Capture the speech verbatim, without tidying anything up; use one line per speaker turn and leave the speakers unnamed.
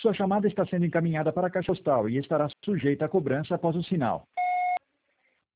Sua chamada está sendo encaminhada para a caixa postal e estará sujeita a cobrança após o sinal.